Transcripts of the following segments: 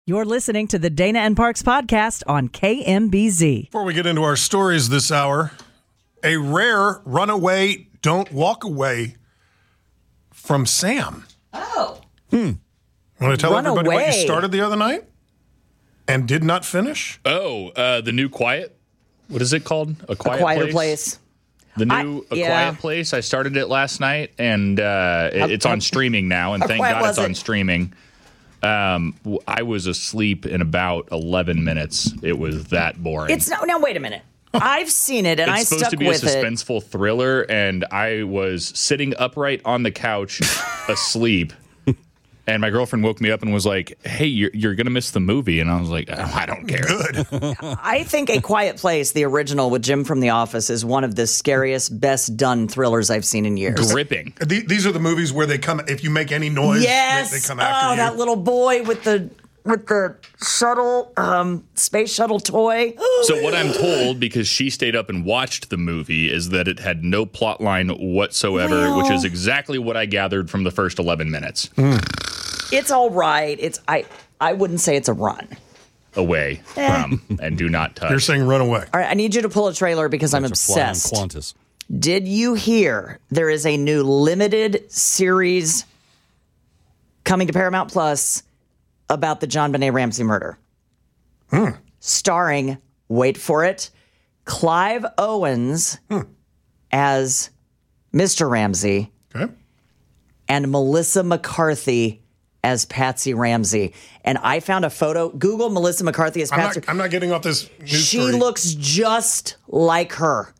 You're listening to the Dana and Parks podcast on KMBZ. Before we get into our stories this hour, a rare runaway, don't walk away from Sam. Oh. Want to tell everybody what you away. started the other night and did not finish? The new Quiet. What is it called? A Quieter Place. The new Quiet Place. I started it last night, and it's on streaming now, and thank quiet God was it's on it? streaming. I was asleep in about 11 minutes. It was that boring. It's now wait a minute. I've seen it and I It's supposed stuck to be a with it. suspenseful thriller, and I was sitting upright on the couch asleep. And my girlfriend woke me up and was like, "Hey, you're going to miss the movie." And I was like, "Oh, I don't care." Good. I think A Quiet Place, the original with Jim from The Office, is one of the scariest, best done thrillers I've seen in years. Gripping. These are the movies where they come, if you make any noise, Yes. they come after you. That little boy with the shuttle, space shuttle toy. So what I'm told, because she stayed up and watched the movie, is that it had no plot line whatsoever, Well- which is exactly what I gathered from the first 11 minutes. It's all right. I wouldn't say it's a run. Away from and do not touch. You're saying run away. All right, I need you to pull a trailer because I'm Those are flying obsessed. Qantas. Did you hear there is a new limited series coming to Paramount Plus about the John Benet Ramsey murder? Starring, wait for it, Clive Owens as Mr. Ramsey Okay. and Melissa McCarthy as Patsy Ramsey. And I found a photo. Google Melissa McCarthy as Patsy. I'm not getting off this news She story. looks just like her.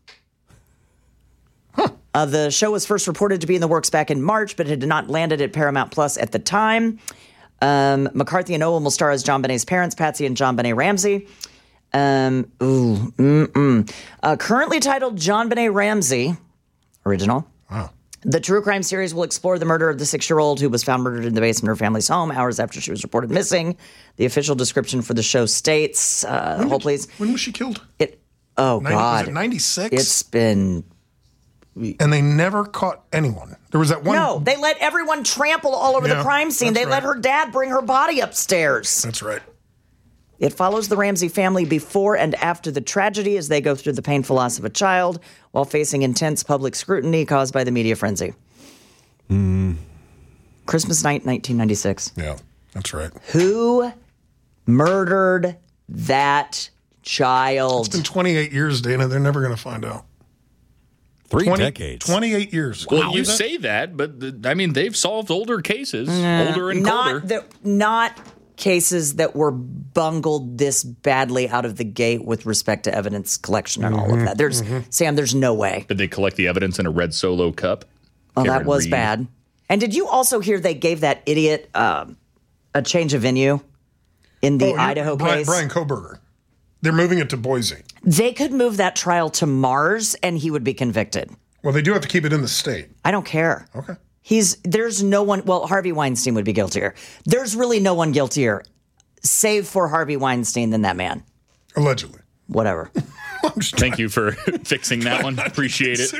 The show was first reported to be in the works back in March, but it had not landed at Paramount Plus at the time. McCarthy and Owen will star as John Benet's parents, Patsy and John Benet Ramsey. Currently titled John Benet Ramsey, original. Wow. The true crime series will explore the murder of the 6-year-old who was found murdered in the basement of her family's home hours after she was reported missing. The official description for the show states, hold please. When was she killed? Oh, 90, God. Was it 96? It's been... And they never caught anyone. There was that one. No, they let everyone trample all over the Yeah, crime scene. that's They let right. her dad bring her body upstairs. That's right. It follows the Ramsey family before and after the tragedy as they go through the painful loss of a child while facing intense public scrutiny caused by the media frenzy. Christmas night, 1996. Yeah, that's right. Who murdered that child? It's been 28 years, Dana. They're never going to find out. 3 decades. 28 years. Well, Wow. you Is that- say that, but they've solved older cases, older and colder. Not cases that were bungled this badly out of the gate with respect to evidence collection and all of that. Sam, there's no way. Did they collect the evidence in a red Solo cup? Oh, that Karen was Reed. bad. And did you also hear they gave that idiot a change of venue in the Oh, Idaho case? Brian Koberger. They're moving it to Boise. They could move that trial to Mars and he would be convicted. Well, they do have to keep it in the state. I don't care. Okay. There's no one, well, Harvey Weinstein would be guiltier. There's really no one guiltier, save for Harvey Weinstein, than that man. Allegedly. Whatever. I'm just Thank you for fixing that one. Appreciate it.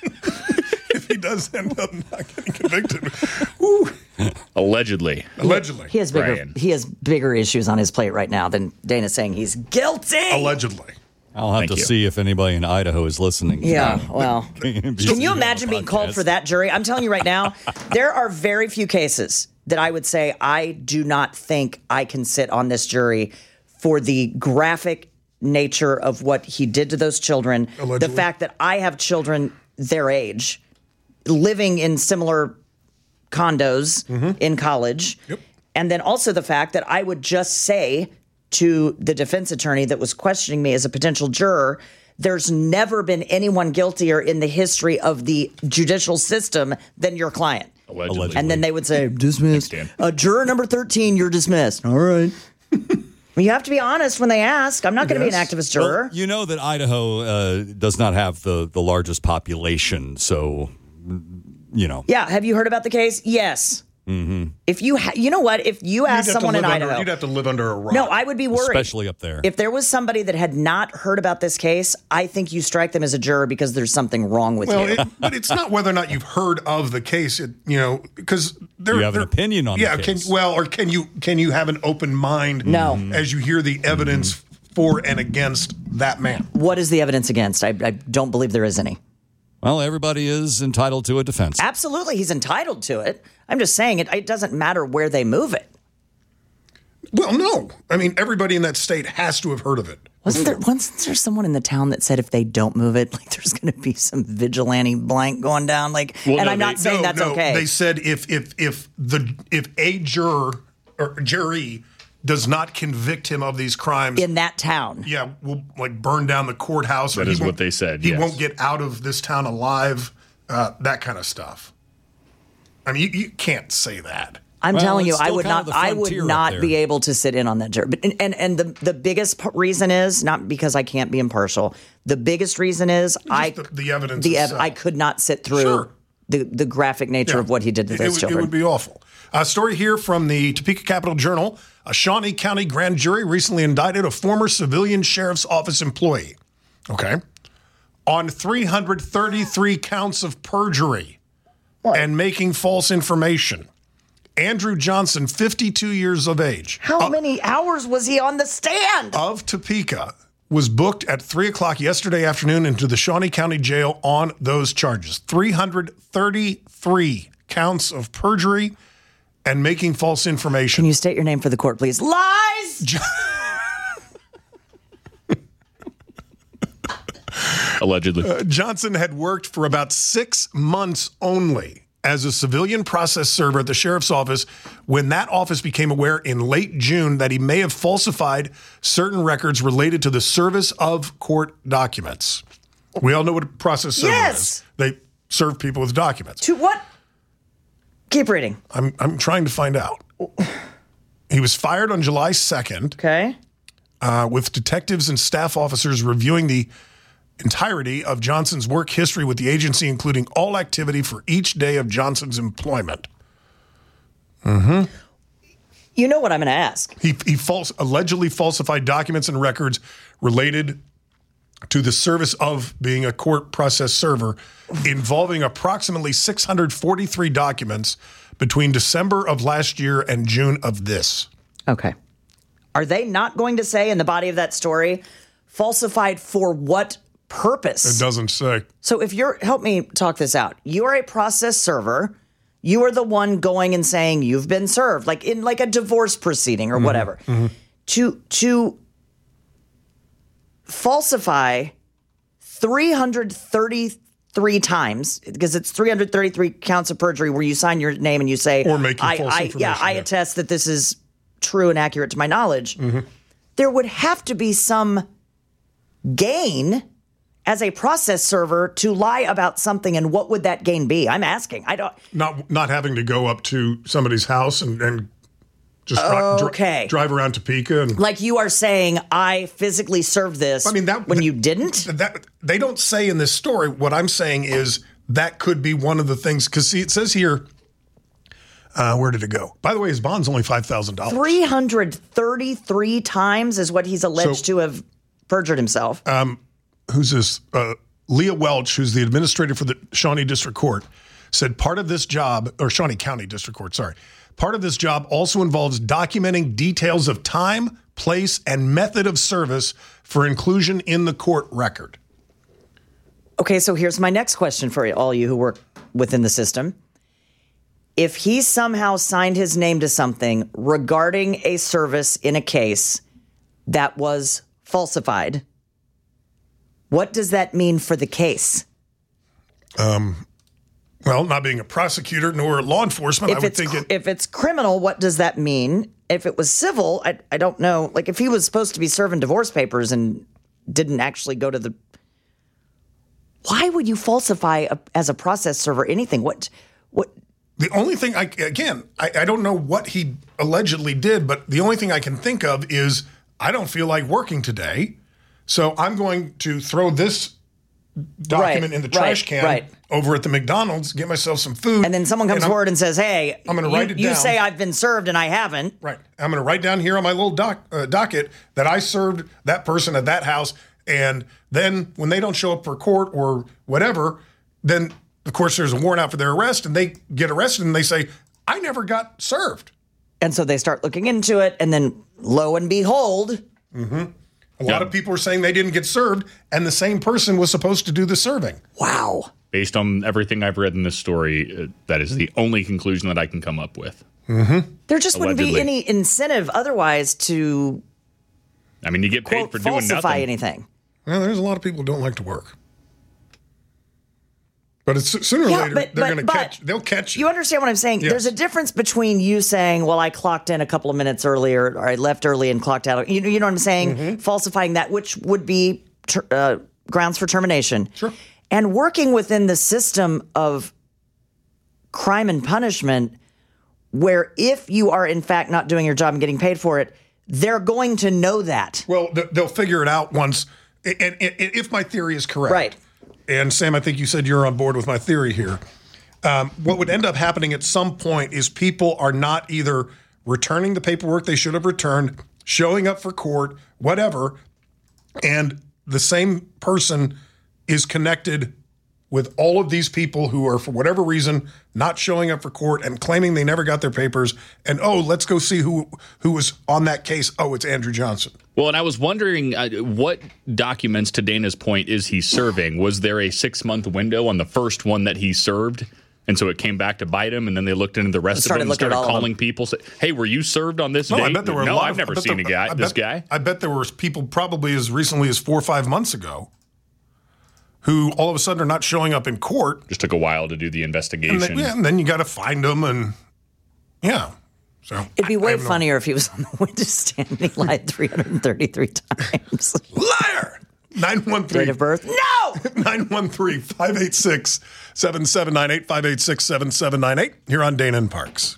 if he does end up not getting convicted. Woo. Allegedly. Allegedly. He has bigger issues on his plate right now than Dana saying he's guilty. Allegedly. I'll have Thank to you. see if anybody in Idaho is listening. to Yeah, the well. KMBZ Can you imagine being called podcast. for that jury? I'm telling you right now, there are very few cases that I would say I do not think I can sit on this jury for the graphic nature of what he did to those children. Allegedly. The fact that I have children their age living in similar condos in college. Yep. And then also the fact that I would just say to the defense attorney that was questioning me as a potential juror, there's never been anyone guiltier in the history of the judicial system than your client. Allegedly. And then they would say, dismissed. Thanks, Dan. Juror number 13, you're dismissed. All right. You have to be honest when they ask. I'm not going to be an Yes. activist juror. Well, you know that Idaho does not have the largest population, so, you know. Yeah. Have you heard about the case? Yes. If you you know what? If you ask someone in Idaho, you'd have to live under a rock. no, I would be worried. Especially up there. If there was somebody that had not heard about this case, I think you strike them as a juror because there's something wrong with you. But it's not whether or not you've heard of the case, because You have an opinion on the case. Or can you have an open mind? No. As you hear the evidence for and against that man. What is the evidence against? I don't believe there is any. Well, everybody is entitled to a defense. Absolutely, he's entitled to it. I'm just saying it doesn't matter where they move it. Well, no. I mean, everybody in that state has to have heard of it. Wasn't there someone in the town that said if they don't move it, like there's going to be some vigilante blank going down? Like, Well, and no, I'm not saying that's okay. They said if a juror or jury does not convict him of these crimes in that town. yeah, we'll like burn down the courthouse. That is what they said, He yes. won't get out of this town alive. That kind of stuff. I mean, you can't say that. I'm Well, telling you, it's I still would kind of not. the I would frontier up not there. be able to sit in on that jury. But and the biggest reason is not because I can't be impartial. The biggest reason is the evidence itself. I could not sit through Sure. the graphic nature of what he did to those It children. would be awful. A story here from the Topeka Capital Journal. A Shawnee County grand jury recently indicted a former civilian sheriff's office employee, on 333 counts of perjury and making false information. Andrew Johnson, 52 years of age, How many hours was he on the stand? of Topeka, was booked at 3 o'clock yesterday afternoon into the Shawnee County Jail on those charges. 333 counts of perjury and making false information. Can you state your name for the court, please? Lies. Allegedly. Johnson had worked for about 6 months only as a civilian process server at the sheriff's office when that office became aware in late June that he may have falsified certain records related to the service of court documents. We all know what a process server Yes. is. They serve people with documents. To what? Keep reading. I'm trying to find out. He was fired on July 2nd. Okay. With detectives and staff officers reviewing the entirety of Johnson's work history with the agency, including all activity for each day of Johnson's employment. You know what I'm going to ask. He allegedly falsified documents and records related to the service of being a court process server, involving approximately 643 documents between December of last year and June of this. Okay. Are they not going to say in the body of that story, falsified for what purpose? It doesn't say. So if help me talk this out. You are a process server. You are the one going and saying you've been served, like in like a divorce proceeding or whatever. To falsify 333 times, because it's 333 counts of perjury where you sign your name and you say, Or making false information, I attest that this is true and accurate to my knowledge. There would have to be some gain as a process server to lie about something, and what would that gain be? I'm asking. I don't. Not having to go up to somebody's house and just drive around Topeka and Like you are saying, I physically served this. I mean, when you didn't. that they don't say in this story. What I'm saying is that could be one of the things, because see, it says here. Where did it go? By the way, his bond's only $5,000. 333 times is what he's alleged to have perjured himself. Who's this? Leah Welch, who's the administrator for the Shawnee District Court, said part of this job, or Shawnee County District Court, sorry. Part of this job also involves documenting details of time, place, and method of service for inclusion in the court record. Okay, so here's my next question for all you who work within the system. If he somehow signed his name to something regarding a service in a case that was falsified, what does that mean for the case? Well, not being a prosecutor nor law enforcement, I would think if it's criminal, what does that mean? If it was civil, I don't know. Like if he was supposed to be serving divorce papers and didn't actually go to the... Why would you falsify as a process server anything? What? The only thing I don't know what he allegedly did, but the only thing I can think of is I don't feel like working today, so I'm going to throw this document in the trash can over at the McDonald's, get myself some food. And then someone comes forward and says, hey, I'm going to write it down. You say I've been served and I haven't. Right. I'm going to write down here on my little docket that I served that person at that house. And then when they don't show up for court or whatever, then, of course, there's a warrant out for their arrest, and they get arrested, and they say, I never got served. And so they start looking into it, and then lo and behold. Mm-hmm. A lot of people are saying they didn't get served, and the same person was supposed to do the serving. Wow. Based on everything I've read in this story, that is the only conclusion that I can come up with. Mm-hmm. There just wouldn't be any incentive otherwise to, I mean, you get paid for doing falsify nothing. anything. Well, there's a lot of people who don't like to work. But it's sooner or later, they're going to catch. They'll catch you. You understand what I'm saying? Yes. There's a difference between you saying, well, I clocked in a couple of minutes earlier, or I left early and clocked out. You know what I'm saying? Mm-hmm. Falsifying that, which would be grounds for termination. Sure. And working within the system of crime and punishment, where if you are in fact not doing your job and getting paid for it, they're going to know that. Well, they'll figure it out once. And if my theory is correct. Right. And Sam, I think you said you're on board with my theory here. What would end up happening at some point is people are not either returning the paperwork they should have returned, showing up for court, whatever, and the same person is connected with all of these people who are, for whatever reason, not showing up for court and claiming they never got their papers. And, let's go see who was on that case. Oh, it's Andrew Johnson. Well, and I was wondering what documents, to Dana's point, is he serving? Was there a 6-month window on the first one that he served? And so it came back to bite him, and then they looked into the rest of them and started calling people. Say, hey, were you served on this date? I bet there were I've never seen this guy. I bet there were people probably as recently as 4 or 5 months ago who all of a sudden are not showing up in court. Just took a while to do the investigation. And then you got to find them, and So it'd be way funnier if he was on the witness stand and he lied 333 times. Liar! 913. Date of birth? No! 913-586-7798, 586-7798, here on Dana and Parks.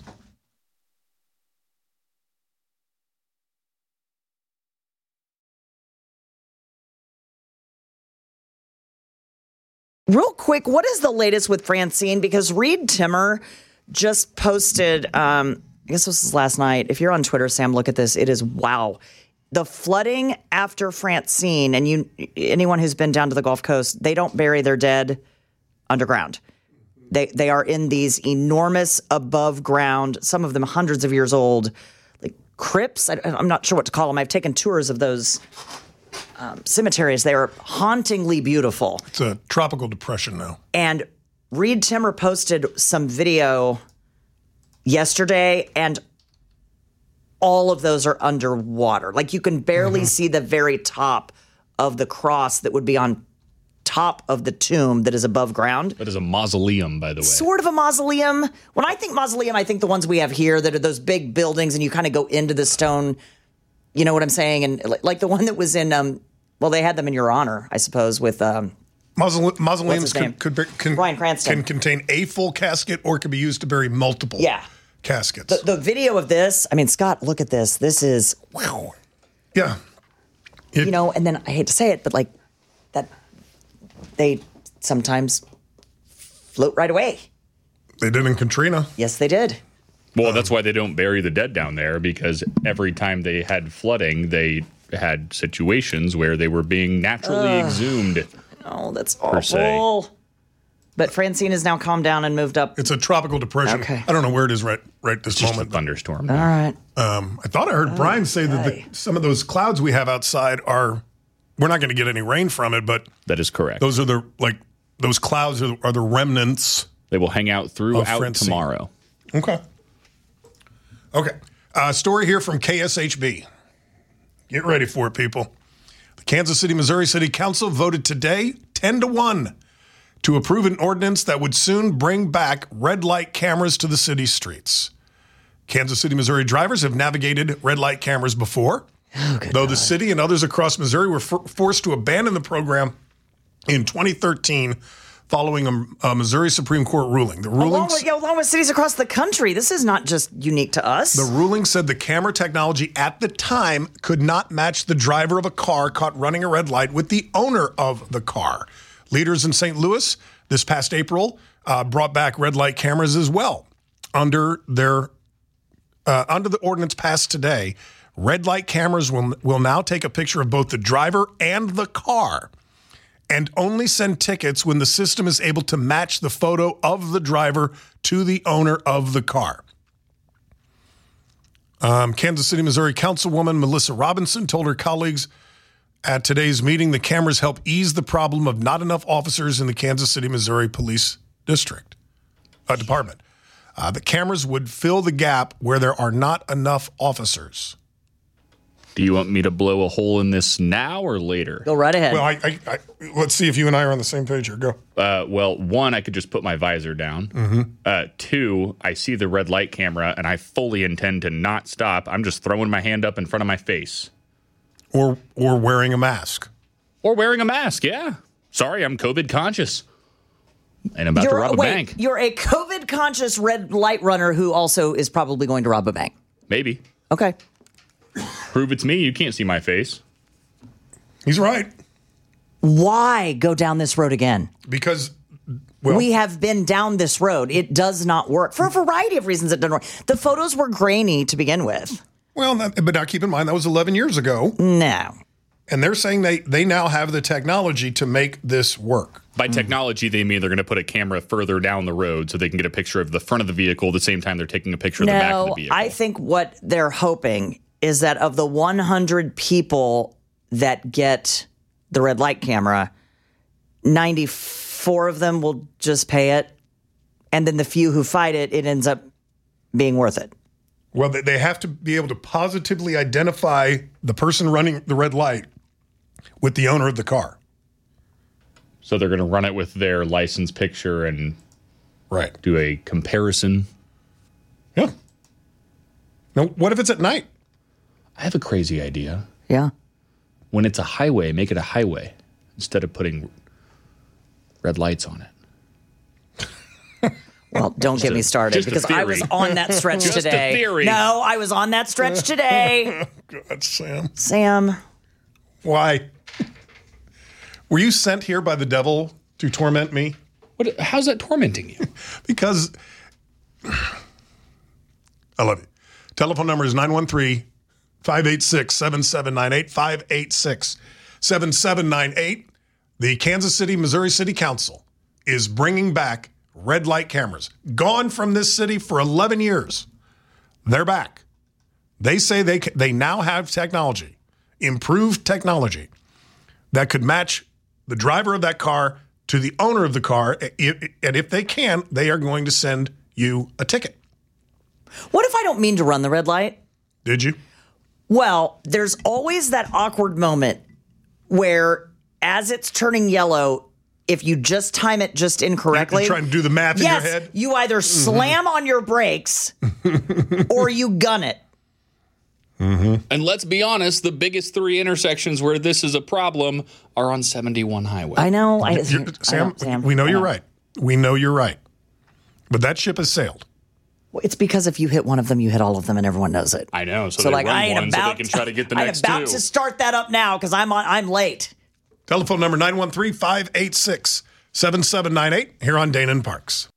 Real quick, what is the latest with Francine? Because Reed Timmer just posted, I guess this was last night. If you're on Twitter, Sam, look at this. It is wow. The flooding after Francine, and anyone who's been down to the Gulf Coast, they don't bury their dead underground. They are in these enormous above ground, some of them hundreds of years old, like crypts. I'm not sure what to call them. I've taken tours of those cemeteries. They are hauntingly beautiful. It's a tropical depression now. And Reed Timmer posted some video yesterday, and all of those are underwater. Like you can barely see the very top of the cross that would be on top of the tomb that is above ground. That is a mausoleum, by the way. Sort of a mausoleum. When I think mausoleum, I think the ones we have here that are those big buildings and you kind of go into the stone. You know what I'm saying? And like the one that was in, they had them in your honor, I suppose, with mausoleums can Bryan Cranston. Can contain a full casket or can be used to bury multiple caskets. The video of this, I mean, Scott, look at this. This is wow. Yeah. And then I hate to say it, but like that, they sometimes float right away. They did in Katrina. Yes, they did. Well, that's why they don't bury the dead down there, because every time they had flooding, they had situations where they were being naturally exhumed. Oh, that's awful. But Francine has now calmed down and moved up. It's a tropical depression. Okay. I don't know where it is right this moment. A thunderstorm. All right. I thought I heard Brian say that some of those clouds we have outside we're not going to get any rain from it, but that is correct. Those are those clouds are the remnants. They will hang out throughout tomorrow. Okay. Story here from KSHB. Get ready for it, people. The Kansas City, Missouri City Council voted today 10-1 to approve an ordinance that would soon bring back red light cameras to the city streets. Kansas City, Missouri drivers have navigated red light cameras before, though the city and others across Missouri were forced to abandon the program in 2013 following a Missouri Supreme Court ruling. The ruling, along with cities across the country. This is not just unique to us. The ruling said the camera technology at the time could not match the driver of a car caught running a red light with the owner of the car. Leaders in St. Louis, this past April brought back red light cameras as well. Under the ordinance passed today, red light cameras will now take a picture of both the driver and the car and only send tickets when the system is able to match the photo of the driver to the owner of the car. Kansas City, Missouri Councilwoman Melissa Robinson told her colleagues at today's meeting the cameras help ease the problem of not enough officers in the Kansas City, Missouri Police Department. The cameras would fill the gap where there are not enough officers. Do you want me to blow a hole in this now or later? Go right ahead. Well, I let's see if you and I are on the same page here. Go. Well, one, I could just put my visor down. Two, I see the red light camera, and I fully intend to not stop. I'm just throwing my hand up in front of my face. Or wearing a mask. Or wearing a mask, yeah. Sorry, I'm COVID conscious. And about to rob a bank. You're a COVID conscious red light runner who also is probably going to rob a bank. Maybe. Okay. Prove it's me. You can't see my face. He's right. Why go down this road again? Because, we have been down this road. It does not work. For a variety of reasons, it doesn't work. The photos were grainy to begin with. Well, but now keep in mind, that was 11 years ago. No. And they're saying they now have the technology to make this work. By technology, they mean they're going to put a camera further down the road so they can get a picture of the front of the vehicle at the same time they're taking a picture of the back of the vehicle. I think what they're hoping is that of the 100 people that get the red light camera, 94 of them will just pay it. And then the few who fight it, it ends up being worth it. Well, they have to be able to positively identify the person running the red light with the owner of the car. So they're going to run it with their license picture and do a comparison. Yeah. Now, what if it's at night? I have a crazy idea. Yeah. When it's a highway, make it a highway instead of putting red lights on it. Well, don't get me started because I was on that stretch today. A theory. No, I was on that stretch today. God, Sam. Sam. Why? Were you sent here by the devil to torment me? How's that tormenting you? Because I love you. Telephone number is 913-586-7798, 586-7798. The Kansas City, Missouri City Council is bringing back red light cameras. Gone from this city for 11 years. They're back. They say they now have technology, improved technology, that could match the driver of that car to the owner of the car. And if they can, they are going to send you a ticket. What if I don't mean to run the red light? Did you? Well, there's always that awkward moment where as it's turning yellow, if you just time it just incorrectly. You're trying to do the math in your head? You either slam on your brakes or you gun it. Mm-hmm. And let's be honest, the biggest three intersections where this is a problem are on 71 Highway. I know. Sam, we know you're right. We know you're right. But that ship has sailed. Well, it's because if you hit one of them, you hit all of them, and everyone knows it. I know. So they run one so they can try to get the next two. I'm about to start that up now because I'm late. Telephone number 913-586-7798 here on Dana and Parks.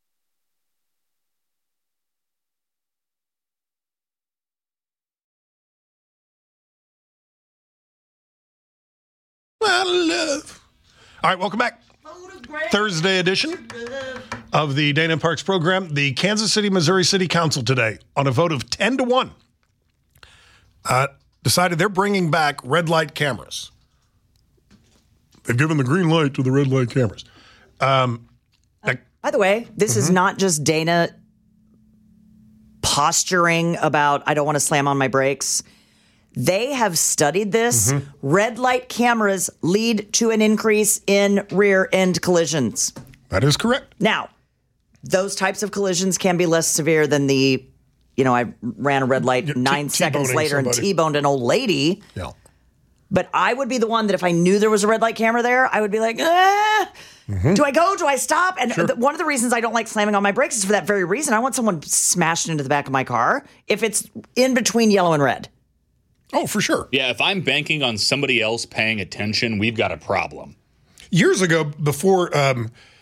My love. All right, welcome back. Thursday edition of the Dana and Parks program. The Kansas City, Missouri City Council today, on a vote of 10-1, decided they're bringing back red light cameras. They've given the green light to the red light cameras. By the way, this is not just Dana posturing about, I don't want to slam on my brakes. They have studied this. Red light cameras lead to an increase in rear end collisions. That is correct. Now, those types of collisions can be less severe than the, I ran a red light 9 seconds later and T-boned an old lady. Yeah. But I would be the one that if I knew there was a red light camera there, I would be like, do I go? Do I stop? And one of the reasons I don't like slamming on my brakes is for that very reason. I want someone smashed into the back of my car if it's in between yellow and red. Oh, for sure. Yeah, if I'm banking on somebody else paying attention, we've got a problem. Years ago, before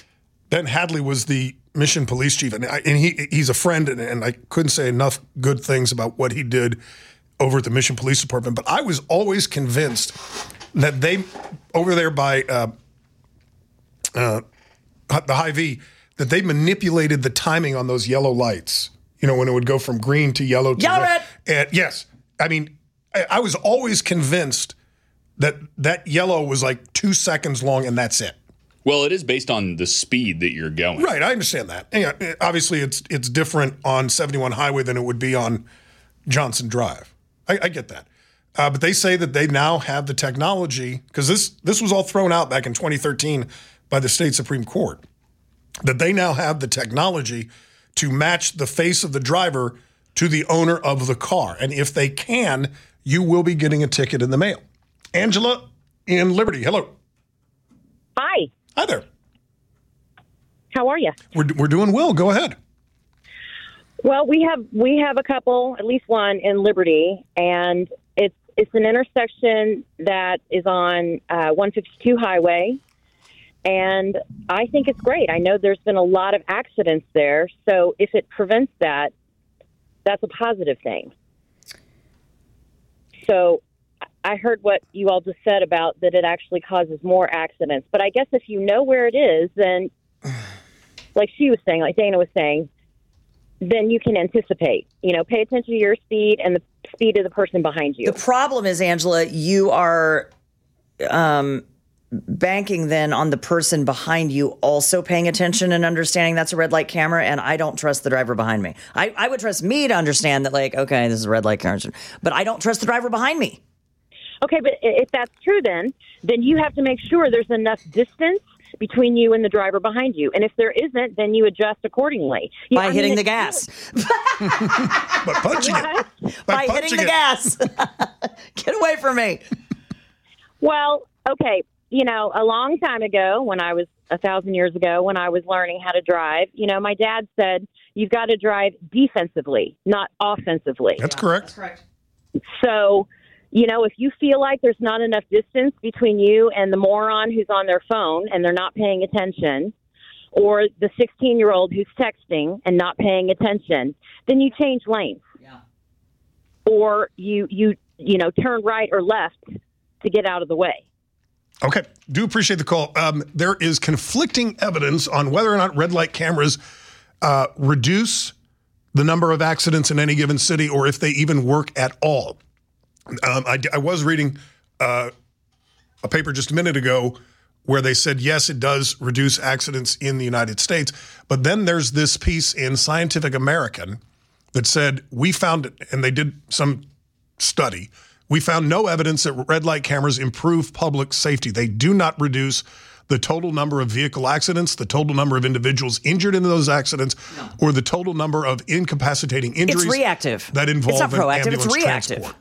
Ben Hadley was the Mission Police Chief, and he's a friend, and I couldn't say enough good things about what he did over at the Mission Police Department. But I was always convinced that they, over there by the Hy-Vee, that they manipulated the timing on those yellow lights. You know, when it would go from green to yellow to red. And yes, I mean, I was always convinced that yellow was like 2 seconds long, and that's it. Well, it is based on the speed that you're going. Right, I understand that. And obviously, it's different on 71 Highway than it would be on Johnson Drive. I get that. But they say that they now have the technology, because this was all thrown out back in 2013 by the state Supreme Court, that they now have the technology to match the face of the driver to the owner of the car. And if they can, you will be getting a ticket in the mail. Angela in Liberty, hello. Hi. Hi there. How are you? We're doing well. Go ahead. Well, we have a couple, at least one in Liberty, and it's an intersection that is on 152 Highway, and I think it's great. I know there's been a lot of accidents there, so if it prevents that, that's a positive thing. So I heard what you all just said about that it actually causes more accidents. But I guess if you know where it is, then, like she was saying, like Dana was saying, then you can anticipate. You know, pay attention to your speed and the speed of the person behind you. The problem is, Angela, you are banking then on the person behind you also paying attention and understanding that's a red light camera, and I don't trust the driver behind me. I would trust me to understand that, like, okay, this is a red light camera, but I don't trust the driver behind me. Okay, but if that's true, then you have to make sure there's enough distance between you and the driver behind you. And if there isn't, then you adjust accordingly. By hitting the gas. By punching it. By hitting the gas. Get away from me. Well, okay. You know, a long time ago, when I was 1,000 years ago, when I was learning how to drive, you know, my dad said, you've got to drive defensively, not offensively. That's correct. That's correct. So, you know, if you feel like there's not enough distance between you and the moron who's on their phone and they're not paying attention, or the 16-year-old who's texting and not paying attention, then you change lanes. Yeah. Or you turn right or left to get out of the way. Okay. Do appreciate the call. There is conflicting evidence on whether or not red light cameras reduce the number of accidents in any given city or if they even work at all. I was reading a paper just a minute ago where they said, yes, it does reduce accidents in the United States. But then there's this piece in Scientific American that said, we found it, and they did some study. We found no evidence that red light cameras improve public safety. They do not reduce the total number of vehicle accidents, the total number of individuals injured in those accidents, or the total number of incapacitating injuries. It's reactive. That involve it's not proactive, ambulance it's reactive. Transport.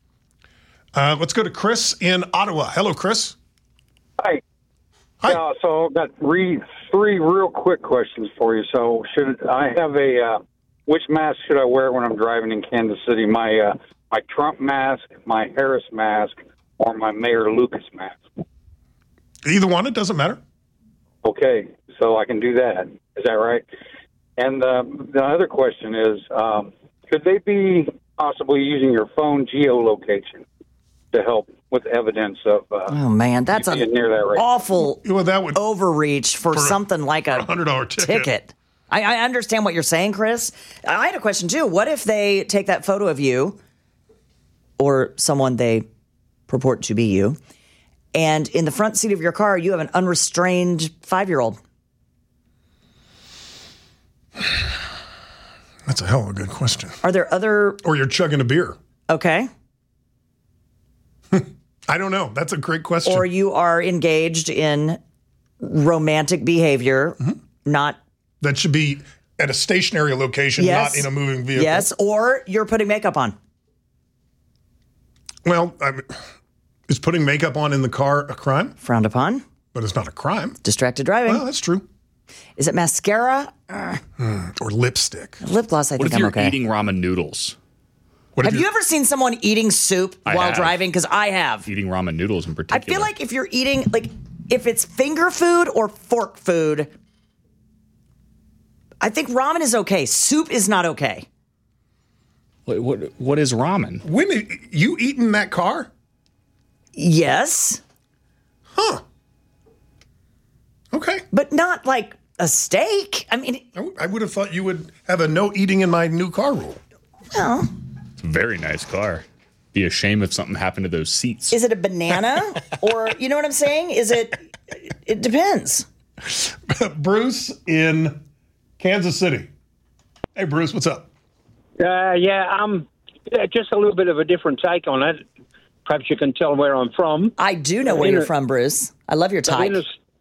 Let's go to Chris in Ottawa. Hello, Chris. Hi. Hi. So I've got three real quick questions for you. So should I have which mask should I wear when I'm driving in Kansas City? My Trump mask, my Harris mask, or my Mayor Lucas mask? Either one, it doesn't matter. Okay, so I can do that. Is that right? And the other question is, could they be possibly using your phone geolocation to help with evidence of oh man, that's an awful that would, overreach for something like a $100 ticket. I understand what you're saying, Chris. I had a question too. What if they take that photo of you or someone they purport to be you, and in the front seat of your car you have an unrestrained 5-year-old? That's a hell of a good question. Are there other... Or you're chugging a beer. Okay. I don't know. That's a great question. Or you are engaged in romantic behavior, not... That should be at a stationary location, not in a moving vehicle. Yes, or you're putting makeup on. Well, is putting makeup on in the car a crime? Frowned upon. But it's not a crime. Distracted driving. Well, that's true. Is it mascara? Or lipstick. Lip gloss, I think I'm okay. What if you're eating ramen noodles? Have you ever seen someone eating soup while driving? Because I have. Eating ramen noodles in particular. I feel like if you're eating, like, if it's finger food or fork food, I think ramen is okay. Soup is not okay. What is ramen? When you eat in that car? Yes. Huh. Okay. But not like a steak. I mean, I would have thought you would have a no eating in my new car rule. Well, it's a very nice car. Be a shame if something happened to those seats. Is it a banana? Or, you know what I'm saying? It depends. Bruce in Kansas City. Hey, Bruce, what's up? Just a little bit of a different take on it. Perhaps you can tell where I'm from. I do know where you're from, Bruce. I love your type.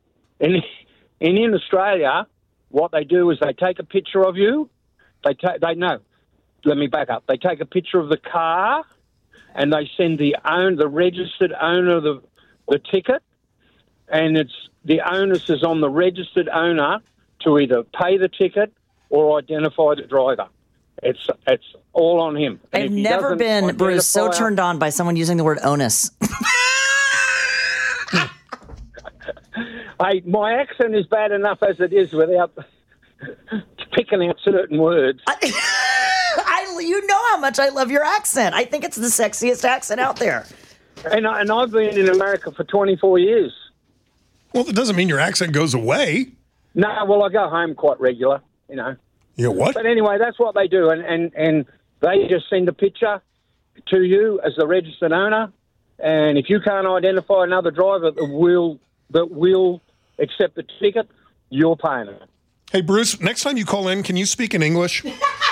In Australia, what they do is they take a picture of you. Let me back up. They take a picture of the car, and they send the registered owner the ticket, and the onus is on the registered owner to either pay the ticket or identify the driver. It's all on him. And I've never been, Bruce, so turned on by someone using the word onus. Hey, my accent is bad enough as it is without picking out certain words. You know how much I love your accent. I think it's the sexiest accent out there. And I've been in America for 24 years. Well, that doesn't mean your accent goes away. No, well, I go home quite regular, you know. You know what? But anyway, that's what they do. And they just send a picture to you as the registered owner. And if you can't identify another driver that will accept the ticket, you're paying it. Hey, Bruce, next time you call in, can you speak in English?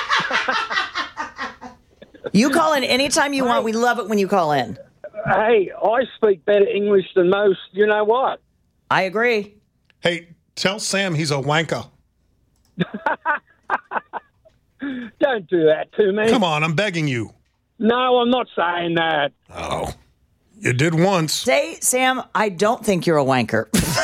You call in anytime you want. We love it when you call in. Hey, I speak better English than most. You know what? I agree. Hey, tell Sam he's a wanker. Don't do that to me. Come on, I'm begging you. No, I'm not saying that. Oh, you did once. Say, Sam, I don't think you're a wanker.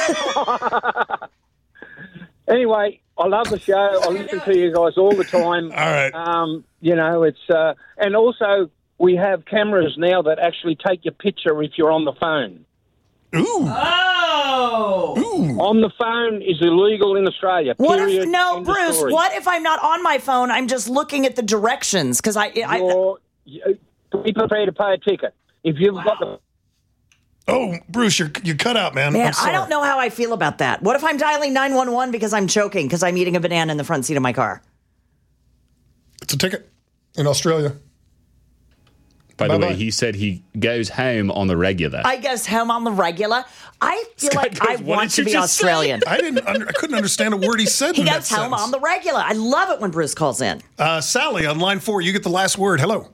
Anyway, I love the show. I listen to you guys all the time. All right. You know, it's and also we have cameras now that actually take your picture if you're on the phone. Ooh. Oh. Ooh. On the phone is illegal in Australia. What period. if, no, End of Bruce, story. what if I'm not on my phone? I'm just looking at the directions because be prepared to pay a ticket. If you've got the... Oh, Bruce, you cut out, man. Man, I don't know how I feel about that. What if I'm dialing 911 because I'm choking because I'm eating a banana in the front seat of my car? It's a ticket in Australia. By the way, he said he goes home on the regular. I goes home on the regular. I feel like I want to be Australian. I couldn't understand a word he said. He goes home on the regular. I love it when Bruce calls in. Sally on line 4, you get the last word. Hello.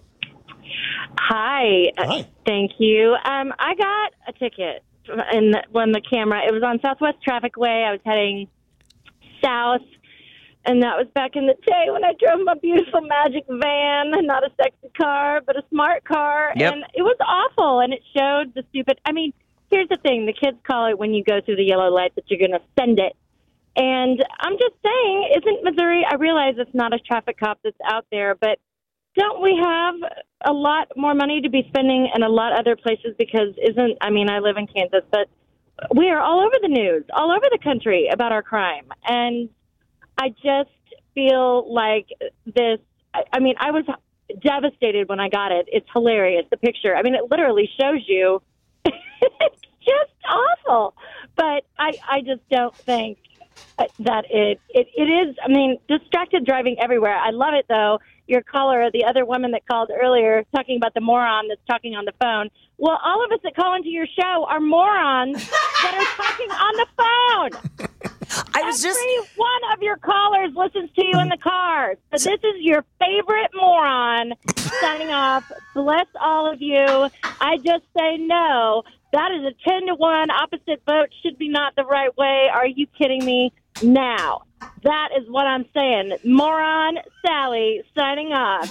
Hi. Hi. Thank you. I got a ticket when the camera. It was on Southwest Traffic Way. I was heading south. And that was back in the day when I drove my beautiful Magic van, not a sexy car, but a smart car. Yep. And it was awful. And it showed the stupid. I mean, here's the thing. The kids call it when you go through the yellow light that you're going to send it. And I'm just saying, isn't Missouri, I realize it's not a traffic cop that's out there, but don't we have a lot more money to be spending in a lot other places? Because I live in Kansas, but we are all over the news, all over the country about our crime. And I just feel like this. I was devastated when I got it. It's hilarious, the picture. I mean, it literally shows you. It's just awful. But I just don't think that it is. I mean, distracted driving everywhere. I love it, though. Your caller, the other woman that called earlier, talking about the moron that's talking on the phone. Well, all of us that call into your show are morons that are talking on the phone. Every one of your callers listens to you in the car. So this is your favorite moron signing off. Bless all of you. I just say no. That is a 10-1 opposite vote. Should be not the right way. Are you kidding me? Now. That is what I'm saying. Moron Sally signing off.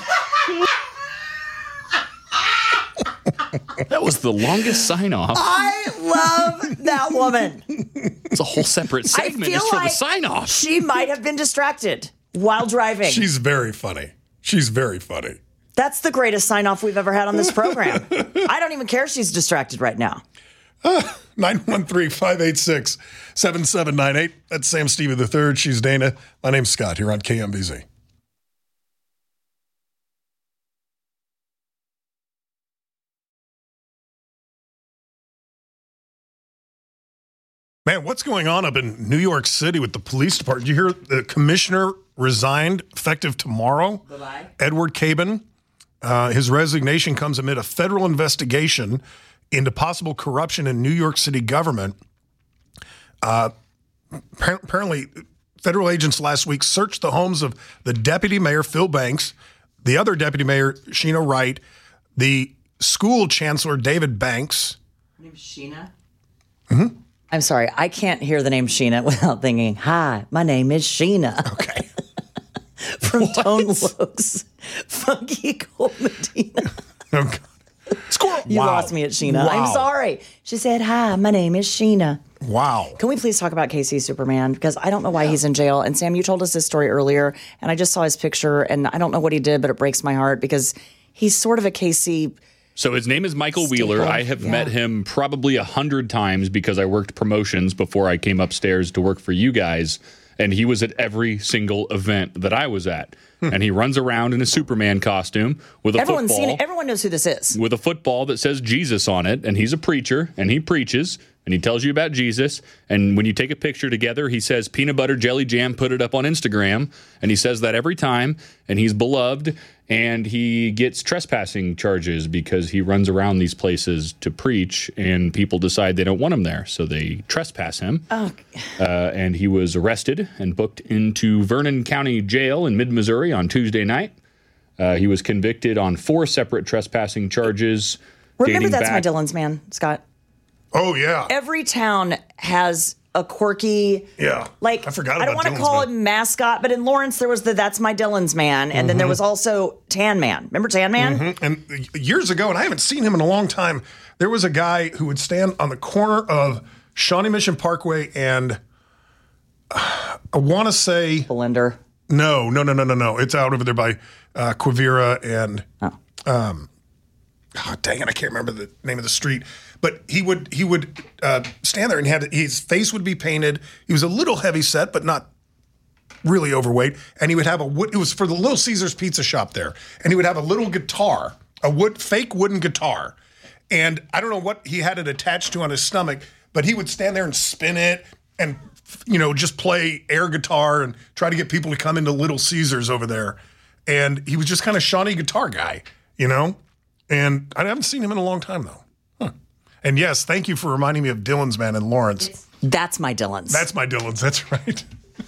That was the longest sign-off. I love that woman. It's a whole separate segment just for the sign-off. She might have been distracted while driving. She's very funny. That's the greatest sign-off we've ever had on this program. I don't even care if she's distracted right now. 913-586-7798. That's Sam Stevie III. She's Dana. My name's Scott here on KMBZ. Man, what's going on up in New York City with the police department? Did you hear the commissioner resigned effective tomorrow? Bye-bye. Edward Cabin. His resignation comes amid a federal investigation into possible corruption in New York City government. Apparently, federal agents last week searched the homes of the deputy mayor, Phil Banks, the other deputy mayor, Sheena Wright, the school chancellor, David Banks. Her name's Sheena? Mm-hmm. I'm sorry, I can't hear the name Sheena without thinking, hi, my name is Sheena. Okay. From Tone Loc's Funky Gold Medina. Oh, God. Squirrel. You lost me at Sheena. Wow. I'm sorry. She said, hi, my name is Sheena. Wow. Can we please talk about KC Superman? Because I don't know why he's in jail. And Sam, you told us this story earlier, and I just saw his picture, and I don't know what he did, but it breaks my heart because he's sort of a KC. So his name is Michael Wheeler. I have met him probably 100 times because I worked promotions before I came upstairs to work for you guys. And he was at every single event that I was at. And he runs around in a Superman costume with a Everyone's football. seen it. Everyone knows who this is. With a football that says Jesus on it. And he's a preacher, and he preaches, and he tells you about Jesus. And when you take a picture together, he says, peanut butter, jelly jam, put it up on Instagram. And he says that every time. And he's beloved. And he gets trespassing charges because he runs around these places to preach, and people decide they don't want him there. So they trespass him. Oh. And he was arrested and booked into Vernon County Jail in mid-Missouri on Tuesday night. He was convicted on 4 separate trespassing charges. Remember, that's my Dylan's man, Scott. Oh, yeah. Every town has a quirky, like, I forgot about I don't want to Dylan's call man. him mascot, but in Lawrence there was the That's My Dylan's Man, and then there was also Tan Man. Remember Tan Man? Mm-hmm. And years ago, and I haven't seen him in a long time, there was a guy who would stand on the corner of Shawnee Mission Parkway and I want to say Belinda. No. It's out over there by Quivira and dang it, I can't remember the name of the street. But he would stand there and his face would be painted. He was a little heavy set, but not really overweight. And he would have it was for the Little Caesars Pizza Shop there. And he would have a little guitar, fake wooden guitar. And I don't know what he had it attached to on his stomach, but he would stand there and spin it and, just play air guitar and try to get people to come into Little Caesars over there. And he was just kind of Shawnee guitar guy, And I haven't seen him in a long time, though. And yes, thank you for reminding me of Dylan's man in Lawrence. That's my Dylan's. That's my Dylan's. That's right.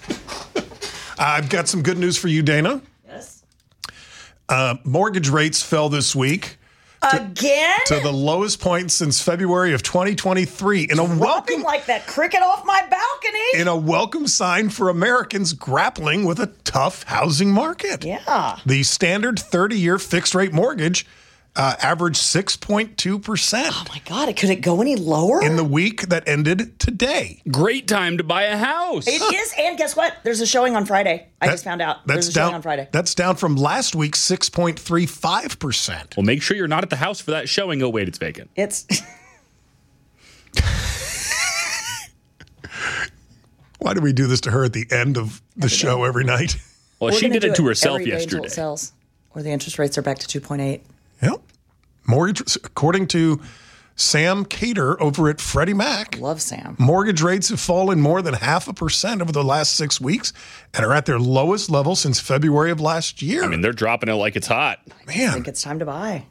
I've got some good news for you, Dana. Yes. Mortgage rates fell this week. Again? To the lowest point since February of 2023. In a welcome, like that cricket off my balcony. In a welcome sign for Americans grappling with a tough housing market. Yeah. The standard 30-year fixed rate mortgage averaged 6.2%. Oh my God! Could it go any lower? In the week that ended today. Great time to buy a house. It is, and guess what? There's a showing on Friday. I just found out. There's a showing on Friday. That's down from last week's 6.35%. Well, make sure you're not at the house for that showing. Oh, wait, it's vacant. It's. Why do we do this to her at the end of the show every night? Well, she did it to herself yesterday. Until it sells, where the interest rates are back to 2.8. Yep. Mortgage, according to Sam Cater over at Freddie Mac. Love Sam. Mortgage rates have fallen more than 0.5% over the last 6 weeks and are at their lowest level since February of last year. I mean, they're dropping it like it's hot. Man. I think it's time to buy.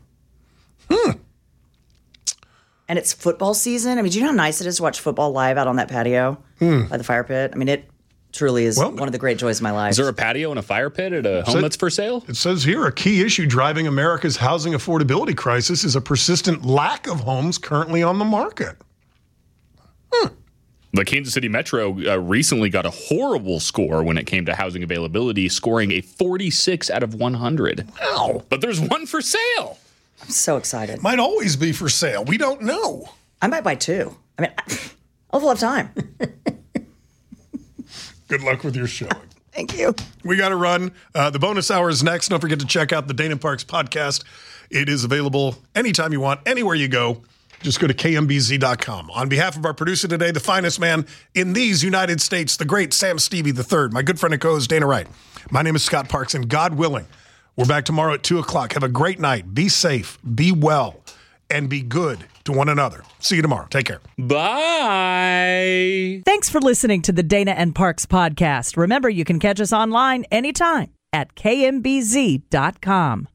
And it's football season. I mean, do you know how nice it is to watch football live out on that patio by the fire pit? I mean, it truly is one of the great joys of my life. Is there a patio and a fire pit at a home that's for sale? It says here, a key issue driving America's housing affordability crisis is a persistent lack of homes currently on the market. The Kansas City Metro recently got a horrible score when it came to housing availability, scoring a 46 out of 100. Wow. But there's one for sale. I'm so excited. Might always be for sale. We don't know. I might buy 2. I mean, I'll have time. Good luck with your showing. Thank you. We got to run. The bonus hour is next. Don't forget to check out the Dana Parks podcast. It is available anytime you want, anywhere you go. Just go to kmbz.com. On behalf of our producer today, the finest man in these United States, the great Sam Stevie III, my good friend and co-host Dana Wright. My name is Scott Parks, and God willing, we're back tomorrow at 2 o'clock. Have a great night. Be safe, be well, and be good to one another. See you tomorrow. Take care. Bye. Thanks for listening to the Dana and Parks podcast. Remember, you can catch us online anytime at kmbz.com.